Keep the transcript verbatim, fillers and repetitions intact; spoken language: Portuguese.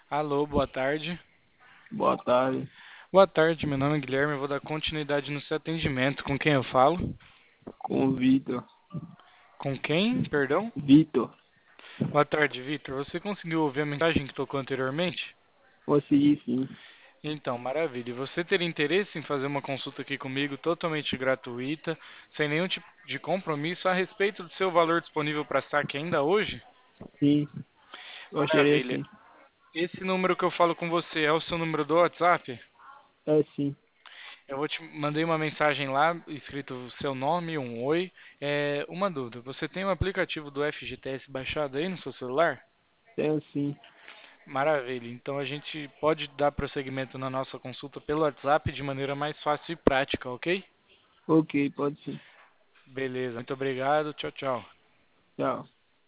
Alô, boa tarde. Boa tarde. Boa tarde, meu nome é Guilherme, eu vou dar continuidade no seu atendimento. Com quem eu falo? Com o Vitor. Com quem? Perdão? Vitor, Boa tarde, Vitor. Você conseguiu ouvir a mensagem que tocou anteriormente? consegui sim. Então, maravilha. E você teria interesse em fazer uma consulta aqui comigo totalmente gratuita, sem nenhum tipo de compromisso, a respeito do seu valor disponível para saque ainda hoje? Sim, gostaria Maravilha. sim. Esse número que eu falo com você é o seu número do WhatsApp? É sim. Eu vou te mandei uma mensagem lá, escrito o seu nome, um oi. É, uma dúvida, você tem o aplicativo do F G T S baixado aí no seu celular? Tenho sim. Maravilha. Então a gente pode dar prosseguimento na nossa consulta pelo WhatsApp de maneira mais fácil e prática, ok? Ok, pode sim. Beleza, muito obrigado. Tchau, tchau. Tchau.